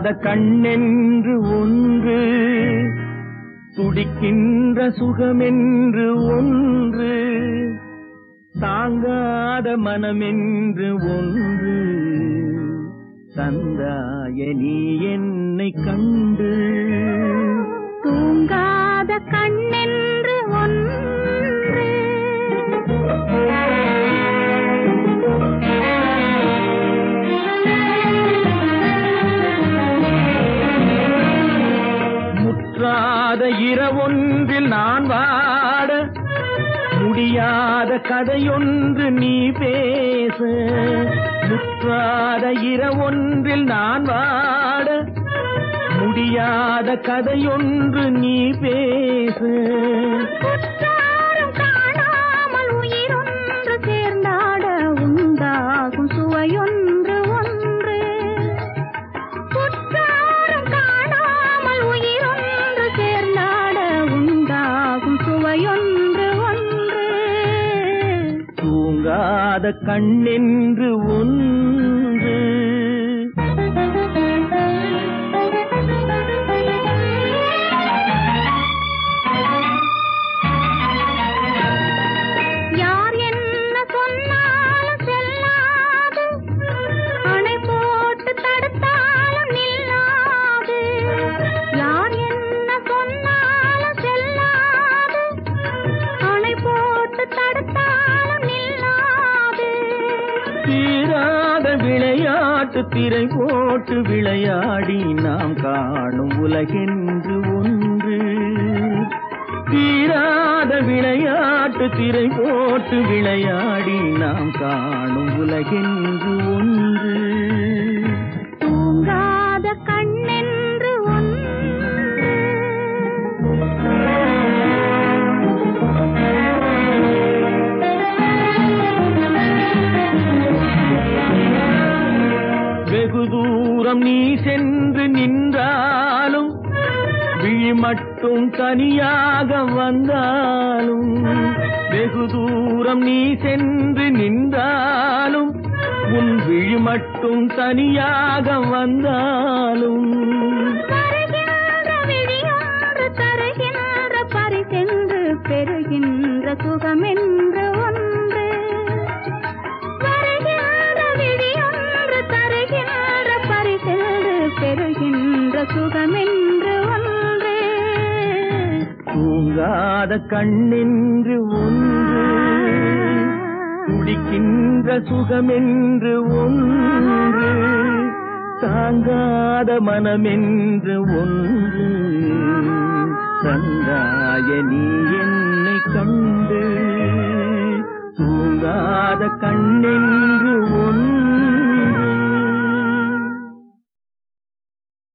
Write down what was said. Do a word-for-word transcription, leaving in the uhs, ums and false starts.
தூங்காத கண்ணென்று ஒன்று, துடிக்கின்ற சுகமென்று ஒன்று, தாங்காத மனமென்று ஒன்று, தந்தாய நீ என்னை கண்டு. தூங்காத கண்ணென்று ஒன்று, முற்றாத இரவொன்றில் நான் வாட, முடியாத கதையொன்று நீ பேச. முற்றாத இரவொன்றில் நான் வாட, முடியாத கதையொன்று நீ பேச. குற்றாலம் காணாமல் உயிரொன்று சேர்ந்தாட, உண்டாகும் சுவையொன்று ஒன்று. குற்றாலம் காணாமல் உயிரொன்று சேர்ந்தாட, உண்டாகும் சுவையொன்று ஒன்று. தூங்காத கண்ணென்று ஒன்று. யார் என்ன சொன்னாலும் செல்லாது, அணை போட்டு தடுத்தாலும் நில்லாது. யார் என்ன சொன்னாலும் செல்லாது, அணை போட்டு தடுத்தாலும் நில்லாது. தீராத விளையாட்டு திரை போட்டு விளையாடி நாம் காணும் உலகென்று ஒன்று. தீராத விளையாட்டு திரை போட்டு விளையாடி நாம் காணும் உலகென்று ஒன்று. தூங்காத கண்ணென்று ஒன்று. வெகு தூரம் நீ சென்று நின்றாலும், விழி மட்டும் தனியாக வந்தாலும். வெகு தூரம் நீ சென்று நின்றாலும், உன் விழி மட்டும் தனியாக வந்தாலும். வருகின்ற விழியொன்று தருகின்ற பரிசென்று பெறுகின்ற சுகமென்று ஒன்று. வருகின்ற விழியொன்று தருகின்ற பரிசென்று பெறுகின்ற சுகமென்று ஒன்று. தூங்காத கண்ணென்று ஒன்று, துடிக்கின்ற சுகமென்று ஒன்று, தாங்காத மனமென்று ஒன்று, தந்தாய நீ என்னை கண்டு. தூங்காத கண்ணென்று